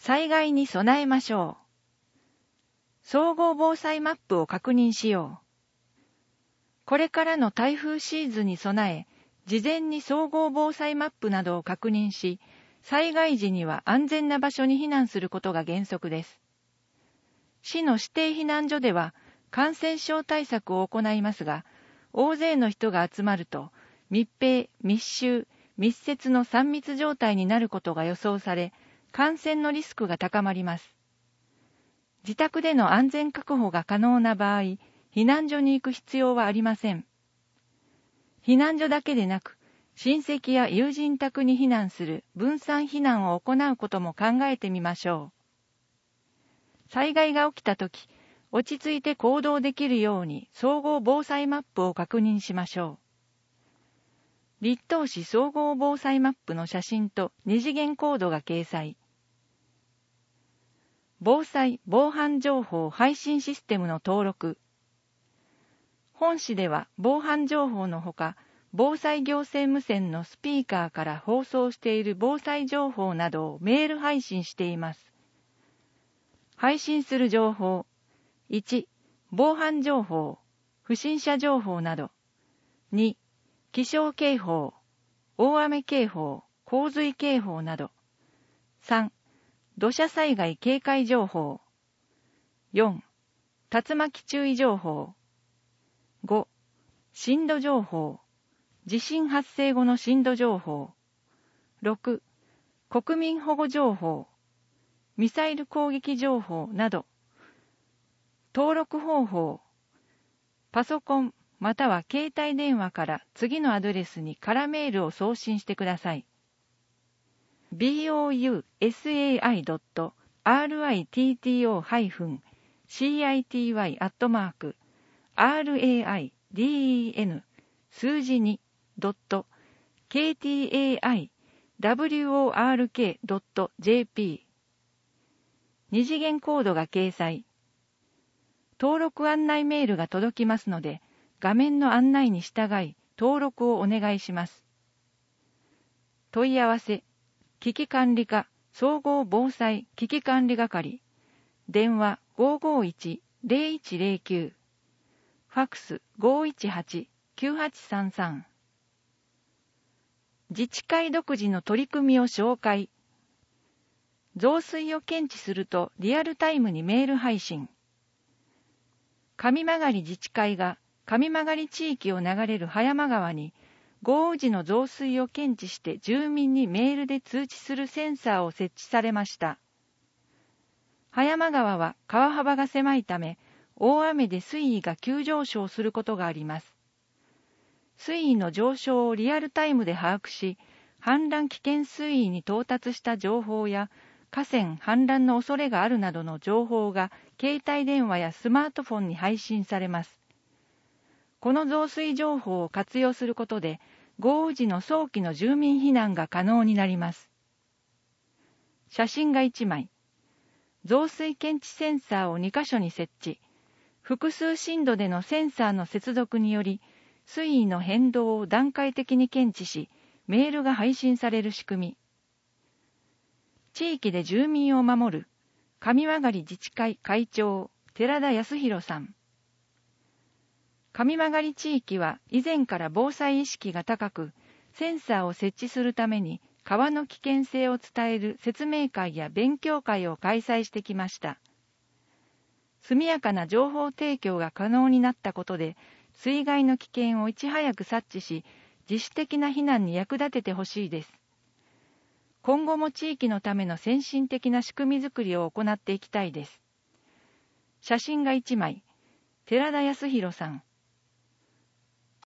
災害に備えましょう。総合防災マップを確認しよう。これからの台風シーズンに備え、事前に総合防災マップなどを確認し、災害時には安全な場所に避難することが原則です。市の指定避難所では感染症対策を行いますが、大勢の人が集まると密閉、密集、密接の3密状態になることが予想され、感染のリスクが高まります。自宅での安全確保が可能な場合、避難所に行く必要はありません。避難所だけでなく、親戚や友人宅に避難する分散避難を行うことも考えてみましょう。災害が起きたとき、落ち着いて行動できるように総合防災マップを確認しましょう。立東市総合防災マップの写真と二次元コードが掲載。防災・防犯情報配信システムの登録。本市では防犯情報のほか、防災行政無線のスピーカーから放送している防災情報などをメール配信しています。配信する情報。1、防犯情報、不審者情報など。2、気象警報、大雨警報、洪水警報など。3、土砂災害警戒情報。4、竜巻注意情報。5、震度情報。地震発生後の震度情報。6、国民保護情報。ミサイル攻撃情報など。登録方法。パソコンまたは携帯電話から次のアドレスに空メールを送信してください。bousai.ritty-city-raiden 数字2.ktaiwork.jp 二次元コードが掲載。登録案内メールが届きますので、画面の案内に従い登録をお願いします。問い合わせ、危機管理課総合防災危機管理係、電話551-0109、ファクス518-9833。自治会独自の取り組みを紹介。増水を検知するとリアルタイムにメール配信。上曲自治会が上曲地域を流れる葉山川に豪雨時の増水を検知して住民にメールで通知するセンサーを設置されました。葉山川は川幅が狭いため、大雨で水位が急上昇することがあります。水位の上昇をリアルタイムで把握し、氾濫危険水位に到達した情報や河川氾濫の恐れがあるなどの情報が携帯電話やスマートフォンに配信されます。この増水情報を活用することで、豪雨時の早期の住民避難が可能になります。写真が1枚。増水検知センサーを2カ所に設置。複数震度でのセンサーの接続により、水位の変動を段階的に検知し、メールが配信される仕組み。地域で住民を守る、上曲自治会会長、寺田康弘さん。上曲地域は以前から防災意識が高く、センサーを設置するために川の危険性を伝える説明会や勉強会を開催してきました。速やかな情報提供が可能になったことで、水害の危険をいち早く察知し、自主的な避難に役立ててほしいです。今後も地域のための先進的な仕組みづくりを行っていきたいです。写真が1枚。寺田康弘さん。